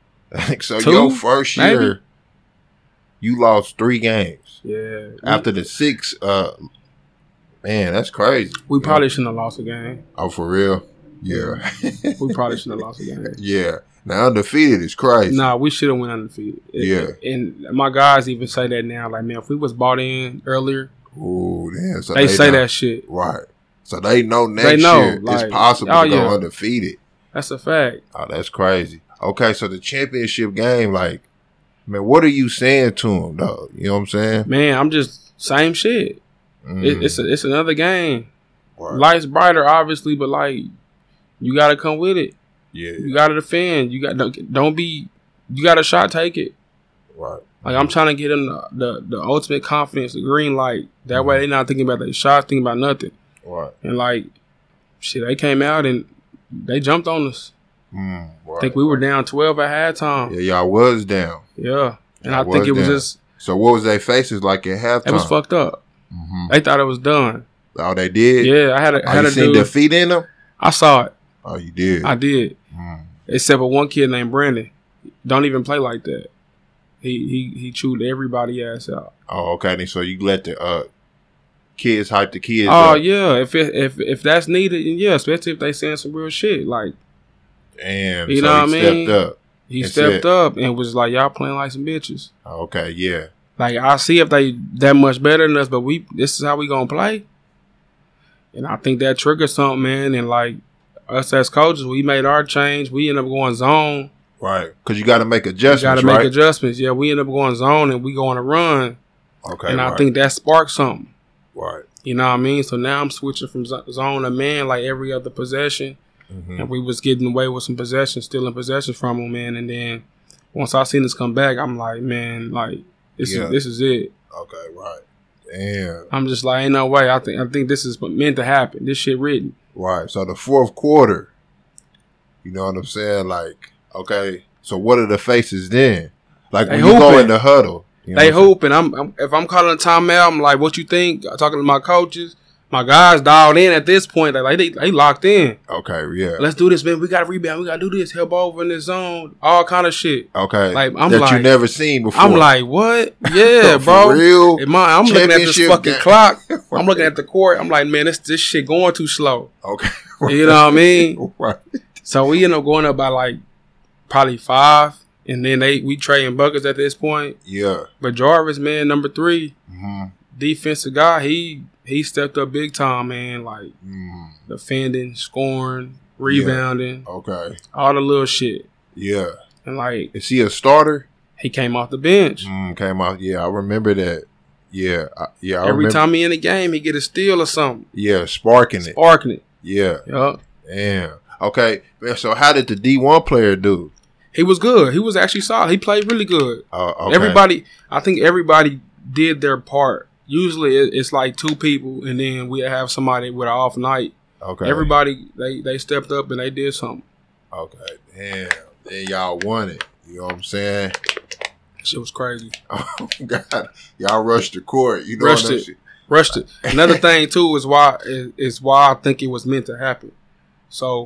so two, your first maybe? year, you lost three games Yeah, after the six. Uh, man, that's crazy. we probably shouldn't have lost a game. Oh, for real? Yeah. We probably shouldn't have lost a game. yeah. Now undefeated is crazy. Nah, we should have went undefeated. Yeah. And my guys even say that now. Like, man, if we was bought in earlier, Ooh, damn. So they, say know- that shit. Right. So they know next They know, year like, it's possible oh, to go yeah. undefeated. That's a fact. Oh, that's crazy. Okay, so the championship game, like, man, what are you saying to him, though? You know what I'm saying? Man, I'm just same shit. Mm, It, it's a, it's another game. right. Life's brighter, obviously, but like you gotta come with it. Yeah, You gotta defend. You got don't, don't be. You got a shot, take it. right. Like, I'm trying to get them the, the, the ultimate confidence, the green light. That mm-hmm. way they're not thinking about their shots, thinking about nothing. Right. And, like, shit, they came out and they jumped on us. Mm, right. I think we were down twelve at halftime. Yeah, y'all was down. Yeah. And y'all I think it was down. just... So what was their faces like at halftime? It was fucked up. Mm-hmm. They thought it was done. Oh, they did? Yeah, I had a, oh, I had you a seen dude. defeat in them? I saw it. Oh, you did? I did. Mm. Except for one kid named Brandon. Don't even play like that. He he he chewed everybody ass out. Oh, okay. And so you let the uh, kids hype the kids Oh, up. yeah. If it, if if that's needed, yeah, especially if they saying some real shit. Like, damn. You so know what he I mean? stepped up. He stepped said, up and was like, y'all playing like some bitches. Okay, yeah. Like, I see if they that much better than us, but we this is how we gonna play. And I think that triggered something, man. And, like, us as coaches, we made our change. We ended up going zone. Right. Because you got to make adjustments, You got to right? make adjustments. Yeah, we ended up going zone and we go on a run. Okay, And right. I think that sparked something. Right. You know what I mean? So now I'm switching from zone to man like every other possession. Mm-hmm. And we was getting away with some possession, stealing possession from them, man. And then once I seen this come back, I'm like, man, like, this yeah. is this is it. Okay, right. Damn. I'm just like, ain't no way. I think I think this is meant to happen. This shit written. Right. So the fourth quarter, you know what I'm saying? Like, okay, so what are the faces then? Like they when you hooping. go in the huddle. You know they hooping. I'm, I'm if I'm calling a timeout, I'm like, what you think? I'm talking to my coaches. My guys dialed in at this point. Like they, they locked in. Okay, yeah. Let's do this, man. We got to rebound. We got to do this. Help over in the zone. All kind of shit. Okay. Like I'm that like, you never seen before. I'm like, what? Yeah, bro. For real? And my, I'm looking at this fucking game. clock. I'm looking at the court. I'm like, man, this this shit going too slow. Okay. You know what I mean? Right. So we end up going up by like probably five, and then they we trading buckets at this point. Yeah. But Jarvis, man, number three, mm-hmm. defensive guy, he. He stepped up big time, man. Like mm. defending, scoring, rebounding. Yeah. Okay. All the little shit. Yeah. And like, is he a starter? He came off the bench. Mm, came off. Yeah, I remember that. Yeah. I, yeah. I Every remember. time he in the game, he get a steal or something. Yeah, sparking it. Sparking it. Yeah. Yup. Damn. Okay. So how did the D one player do? He was good. He was actually solid. He played really good. Uh, okay. Everybody, I think everybody did their part. Usually it's like two people, and then we have somebody with an off night. Okay. Everybody, they, they stepped up and they did something. Okay. Damn. Then y'all won it. You know what I'm saying? Shit was crazy. Oh, God. Y'all rushed the court. You know rushed what I'm it. saying? Rushed it. Another thing, too, is why is, is why I think it was meant to happen. So,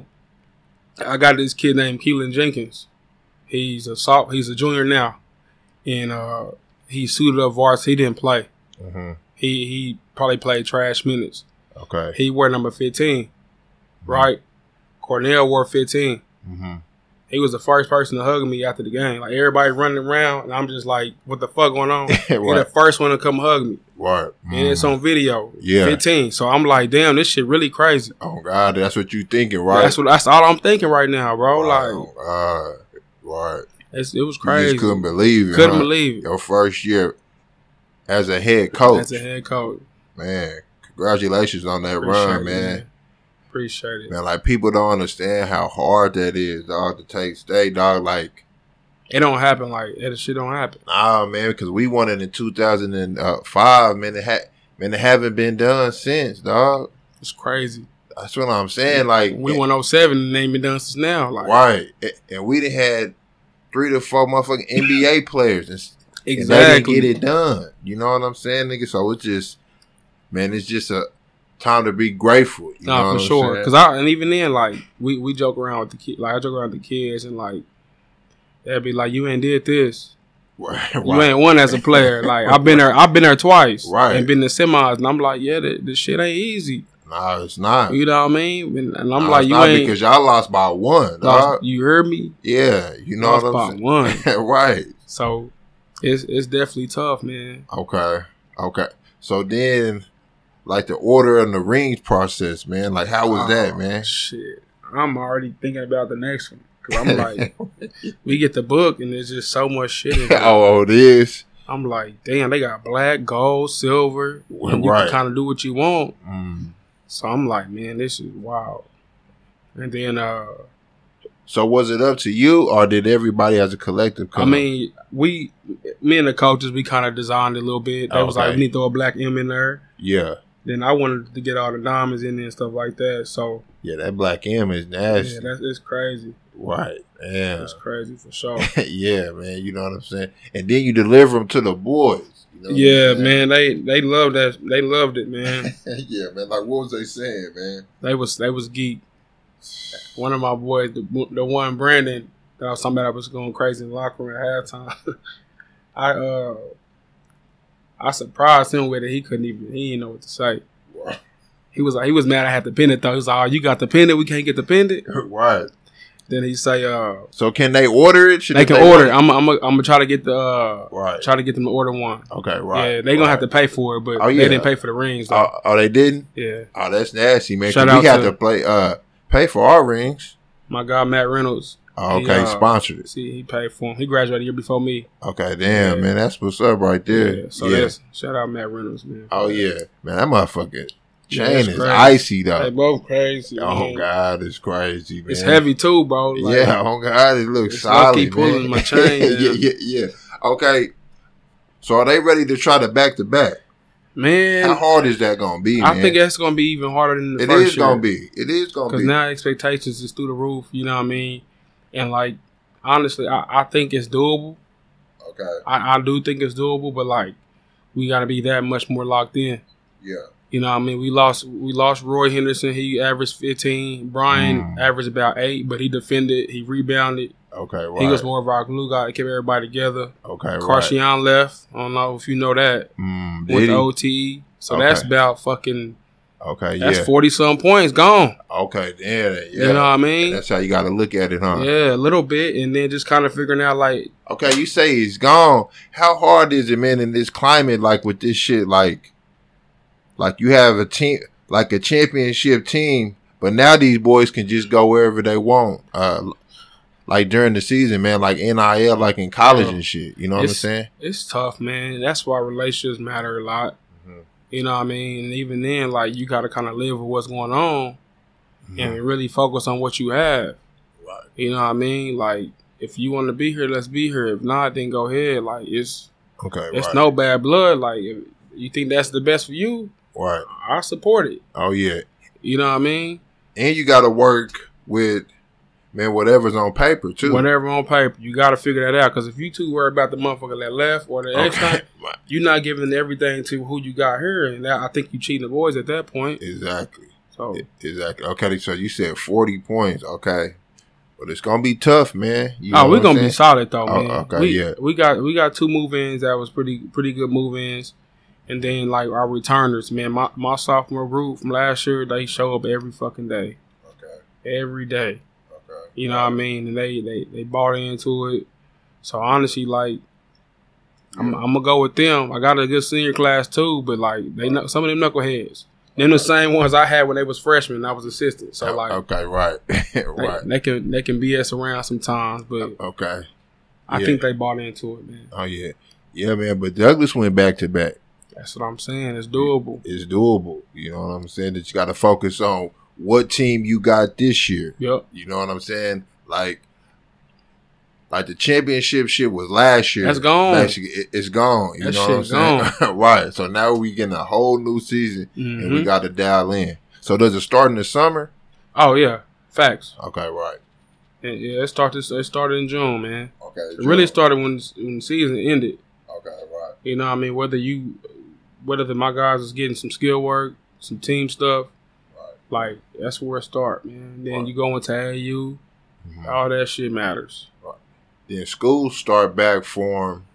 I got this kid named Keelan Jenkins. He's a sop- He's a junior now. And uh, he suited up varsity. He didn't play. Mm-hmm. He he probably played trash minutes. Okay. He wore number fifteen, mm-hmm. right? Cornell wore fifteen. Mm-hmm. He was the first person to hug me after the game. Like everybody running around, and I'm just like, "What the fuck going on?" Right. He's the first one to come hug me. Right. Mm-hmm. And it's on video. Yeah. fifteen. So I'm like, "Damn, this shit really crazy." Oh God, that's what you thinking, right? That's what. That's all I'm thinking right now, bro. Right. Like, oh God. Right. It's, it was crazy. You just couldn't believe it. Couldn't huh? believe it. Your first year as a head coach. As a head coach. Man, congratulations on that Appreciate run, it, man. man. Appreciate it. Man, like people don't understand how hard that is, dog, to take state, dog. Like it don't happen like that. Shit don't happen. Nah, man, because we won it in two thousand five, man. It ha- man, it haven't been done since, dog. It's crazy. That's what I'm saying. Like we won oh seven and it ain't been done since now. Like right, and we done had three to four motherfucking N B A players, and, exactly. and they didn't get it done. You know what I'm saying, nigga? So it's just, man, it's just a time to be grateful. You nah, know for what sure. I'm Cause I and even then, like we, we joke around with the kids. Like I joke around with the kids, and like they'd be like, "You ain't did this. Right, you right. ain't won as a player." Like I've been there. I've been there twice. Right. And been in semis, and I'm like, "Yeah, the, the shit ain't easy." Nah, it's not. You know what I mean? And, and I'm nah, like, it's "You not ain't." because y'all lost by one. Lost, dog. you heard me? Yeah, you know Lost what I'm by saying. one. Right. So it's it's definitely tough, man. Okay. Okay. So then, like the order and the rings process, man. Like, how was oh, that, man? Shit, I'm already thinking about the next one because I'm like, we get the book and there's just so much shit in there. oh, it is. I'm like, damn, they got black, gold, silver. And you right. can kind of do what you want. Mm. So I'm like, man, this is wild. And then uh, So was it up to you, or did everybody as a collective come? I mean, we, me and the coaches, we kind of designed it a little bit. They Okay. was like, we need to throw a black M in there. Yeah. Then I wanted to get all the diamonds in there and stuff like that. So Yeah, that black M is nasty. yeah, that's it's crazy. Right. Yeah. It's crazy for sure. Yeah, man. You know what I'm saying? And then you deliver them to the boys. You know what Yeah, I'm saying? man, they they loved that. They loved it, man. Yeah, man. Like, what was they saying, man? They was they was geek. One of my boys, the, the one Brandon, that I was talking about, I was going crazy in the locker room at halftime. I uh, I surprised him with it. He couldn't even. He didn't know what to say. Wow. He was like, he was mad I had the pendant though. He was like, "Oh, you got the pendant? We can't get the pendant." Right. Then he say, "Uh, So can they order it? Should they if can they order. want I'm I'm I'm gonna try to get the uh, Right. try to get them to order one. it? Okay, right. Yeah, they gonna right. have to pay for it, but Oh, they yeah. didn't pay for the rings though. Oh, oh, they didn't? Yeah, Oh, that's nasty, man. 'Cause Shout we out had to- to play, uh, pay for our rings. my guy Matt Reynolds. Oh, He, okay, uh, sponsored it. See, he paid for him. He graduated a year before me. Okay, damn, Yeah. man, that's what's up right there. Yeah, so yeah. that's shout out Matt Reynolds, man. Oh yeah, man, that motherfucking Yeah, chain that's is crazy. icy They though. both crazy. Oh man. God, it's crazy, man. It's heavy too, bro. Like, Yeah, oh God, it looks it's solid, lucky man. pulling my chain yeah, down. yeah, yeah. Okay, so are they ready to try to back to back? man. How hard is that gonna be, I man? think that's gonna be even harder than the it first is year. gonna be. It is gonna Because be. now expectations is through the roof. You know what I mean? And like, honestly, I, I think it's doable. Okay. I, I do think it's doable, but like, we got to be that much more locked in. Yeah. You know what I mean? We lost we lost Roy Henderson. He averaged fifteen. Brian Mm. averaged about eight, but he defended. He rebounded. Okay. Right. He was more of our glue guy. Kept everybody together. Okay. Right. Carshion left. I don't know if you know that. Mm, With did the he? O T. So Okay. that's about fucking, Okay. that's Yeah. forty-some points gone. Okay. Yeah. Yeah. You know what I mean? That's how you got to look at it, huh? Yeah, a little bit. And then just kind of figuring out, like, Okay, you say he's gone. How hard is it, man, in this climate, like with this shit, like, like you have a team, like a championship team, but now these boys can just go wherever they want, uh, like during the season, man, like N I L, like in college Yeah. and shit. You know what I'm It's- saying? it's tough, man. That's why relationships matter a lot. Mhm. You know what I mean? And even then, like, you got to kind of live with what's going on Mhm. and really focus on what you have. Right. You know what I mean? Like, if you want to be here, let's be here. If not, then go ahead. Like, it's Okay, it's right, no bad blood. Like, if you think that's the best for you, right. I support it. Oh yeah, You know what I mean? and you got to work with, man, whatever's on paper too. Whatever on paper, you got to figure that out. Because if you too worried about the motherfucker that left or the extra, Okay. Right. you're not giving everything to who you got here, and that, I think you cheating the boys at that point. Exactly. So Exactly. Okay, so you said forty points. Okay, but it's gonna be tough, man. You oh, know we're what I'm gonna be saying? solid though, Oh, man. okay, we, yeah. we got we got two move-ins that was pretty pretty good move-ins, and then like our returners, man. My my sophomore group from last year, they show up every fucking day, Okay. every day. Okay. You know what I mean? And they they they bought into it. So honestly, like, I'm, I'm gonna go with them. I got a good senior class too, but like they know some of them knuckleheads. Them the same ones I had when they was freshmen. I was assistant, so like okay, right, they, right. they can they can B S around sometimes, but Okay. I yeah. think they bought into it, man. Oh yeah, yeah, man. But Douglas went back to back. That's what I'm saying. It's doable. It's doable. You know what I'm saying? That you got to focus on what team you got this year. Yep. You know what I'm saying? Like, like the championship shit was last year. That's gone. Last year, it- it's gone. You That know what I'm shit saying? Right. So now we getting a whole new season, and we Mhm. got to dial in. So does it start in the summer? Oh yeah, facts. Okay, right. And, yeah, it started. It started in June, man. Okay. It really started when when the season ended. Okay, right. You know what I mean? Whether you, whether the, my guys is getting some skill work, some team stuff, Right. like that's where it start, man. Then Right. you go into A U, Mhm. all that shit matters. Then schools start back for them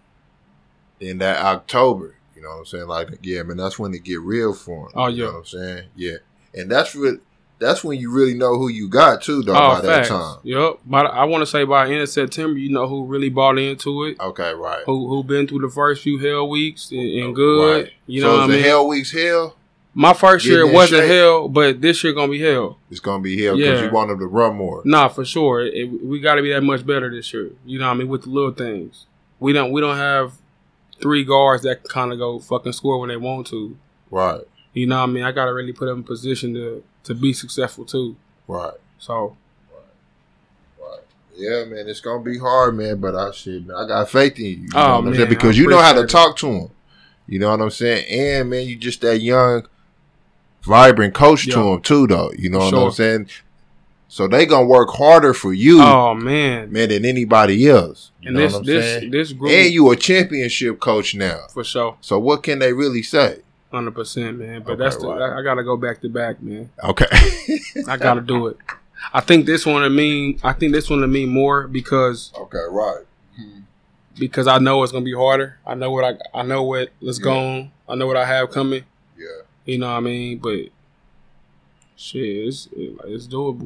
in that October. You know what I'm saying? Like, yeah, man, that's when they get real for them. Oh, You yeah. know what I'm saying? Yeah. And that's re- that's when you really know who you got, too, though, Oh, by facts. that time. Yep. But I want to say by end of September, you know who really bought into it, Okay, right. who who been through the first few hell weeks and, and good. Right. You so know what I is mean? the hell weeks hell? My first year Getting in wasn't shape? hell, but this year gonna be hell. It's going to be hell because Yeah. you want them to run more. Nah, for sure. It, we got to be that much better this year. You know what I mean? With the little things, we don't we don't have three guards that can kind of go fucking score when they want to. Right, You know what I mean? I got to really put them in position to to be successful too. right, So right. Yeah, man, it's gonna be hard, man. But I shit, man, I got faith in you. You Oh, know what I'm man, saying? Because I you know how to appreciate it. talk to him. You know what I'm saying? And man, you just that young, vibrant coach Yeah. to him too, though. You know For what I'm sure. saying? So they gonna work harder for you, Oh man, man, than anybody else. You and know this what I'm this saying? this group And you a championship coach now. for sure, So what can they really say? hundred percent, man. But Okay, that's the, right. I, I gotta go back to back, man. Okay. I gotta do it. I think this one to mean. I think this one to mean more because Okay, right. because I know it's gonna be harder. I know what I I know what let's go Yeah. on. I know what I have coming. Yeah. You know what I mean? But shit, it's it's doable.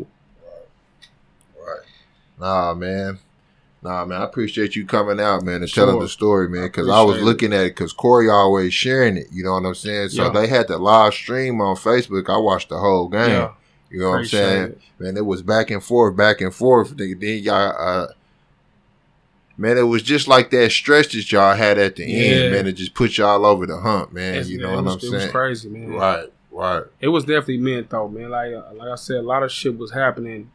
Right. Nah, man. Nah, man. I appreciate you coming out, man, and Sure. telling the story, man. I Because I, was appreciate it. looking at it because Corey always sharing it. You know what I'm saying? So Yeah. they had the live stream on Facebook. I watched the whole game. Yeah, You know what I'm appreciate saying? it. Man, it was back and forth, back and forth. Then then y'all, uh, man, it was just like that stretch that y'all had at the Yeah. end, man. It just put y'all over the hump, man. It's- you know it what was, I'm it was saying? crazy, man. Right, right. It was definitely meant though, man. Like uh, like I said, a lot of shit was happening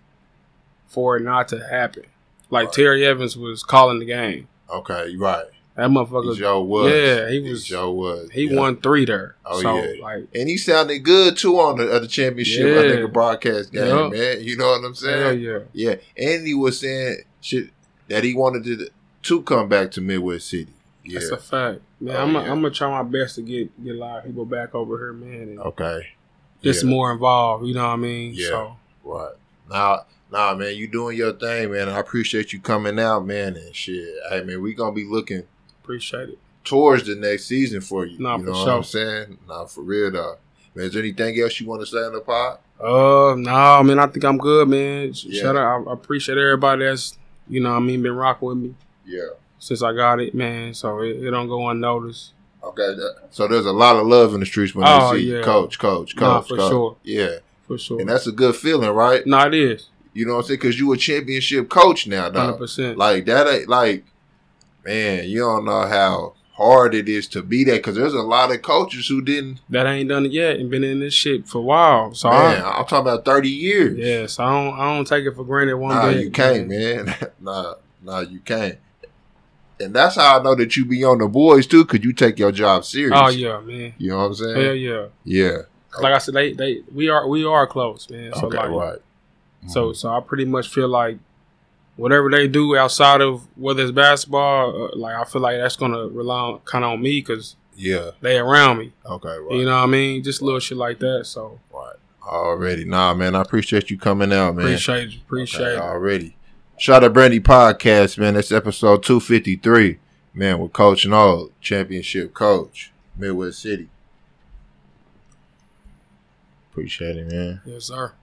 for it not to happen. Like Right. Terry Evans was calling the game. Okay, right. That motherfucker. Joe was. Yeah, he was. Joe was. He yeah. won three there. Oh, so, yeah. like, And he sounded good too on the, uh, the championship, I Yeah. think, a broadcast game, Yeah. man. You know what I'm hell saying? yeah. Yeah. And he was saying shit that he wanted to to come back to Midwest City. Yeah. That's a fact. Man, Oh, I'm yeah. going to try my best to get, get a lot of people back over here, man. And Okay. just Yeah. more involved, you know what I mean? Yeah. So, Right. Nah, nah, man, you doing your thing, man. I appreciate you coming out, man, and shit. Hey, man, we gonna be looking appreciate it. towards the next season for you. Nah, you for know what sure. I'm saying? Nah, for real, though. Man, is there anything else you want to say on the pod? Uh, no, man, I think I'm good, man. Sh- Yeah. Shout out. I I appreciate everybody that's, you know what I mean, been rocking with me Yeah. since I got it, man. So it, it don't go unnoticed. Okay. that- So there's a lot of love in the streets when Oh, they see you. yeah. Coach, coach, coach, Nah, for coach. sure. Yeah. For sure. And that's a good feeling, right? No, it is. You know what I'm saying? Because you a championship coach now, one hundred dog. percent. Like, that ain't, like, man, you don't know how hard it is to be that. Because there's a lot of coaches who didn't, That I ain't done it yet and been in this shit for a while. So, man, I, I'm talking about thirty years. yeah, so I don't, I don't take it for granted one Nah, bit. you can't, man. nah, nah, you can't. And that's how I know that you be on the boys, too, because you take your job serious. Oh, yeah, man. You know what I'm saying? Hell yeah. Yeah. Like I said, they, they we are we are close, man. So Okay, like, right. So so I pretty much feel like whatever they do outside of whether it's basketball, uh, like I feel like that's gonna rely kind of on me because Yeah. they around me. Okay, right. You know what I mean? Just little shit like that. So Right. Already. Nah, man, I appreciate you coming out, man. appreciate you, appreciate Okay, it. already. Shot at Brandy Podcast, man. That's episode two fifty-three, man, with Coach Noel, championship coach, Midwest City. Appreciate it, man. Yes, sir.